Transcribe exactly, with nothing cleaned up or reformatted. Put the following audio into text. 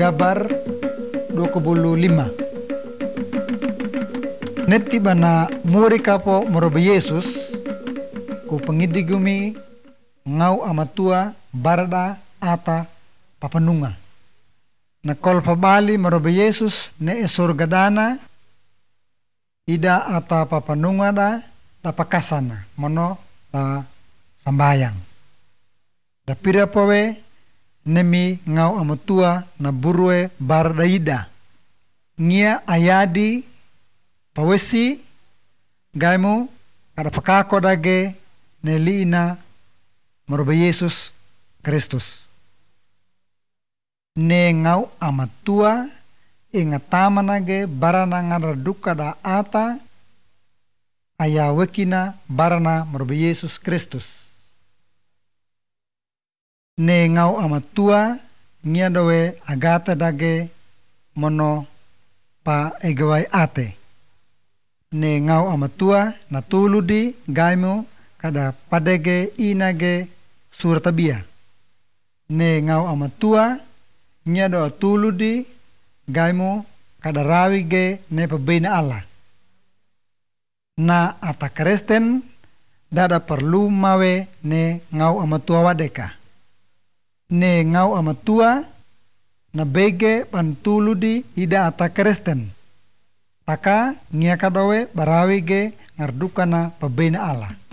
Gabar dua puluh lima. Netti bana muri kapo morobe Yesus ku pengidigumi ngau amatua barada ata papanunga. Na kol pabali morobe Yesus ne surga dana ida ata papanunga da da pakasana mono da sambayang. Da pira pawe nemi ngau amatua na burue barada ida. Ngia ayadi pawesi gaimu kada pakako dage nelina morobe Yesus Kristus. Ne ngau amatua ingatama nage barana ngara duka da ata ayawekina barana morobe Yesus Kristus. Ne ngau amatua ngia dawe agata dage mono pa egawai ate. Ne ngau amatua na tuludi gaimu kada padege inage surtabia. Ne ngau amatua nya do tuludi gaimu kada rawige ne pabena Allah. Na ata Kristen dada perlu mawe ne ngau amatua wadeka. Ne ngau amatua na bege pantuludi ida ata Kristen. Taka nia kadawe barawige ngardukana pabena Allah.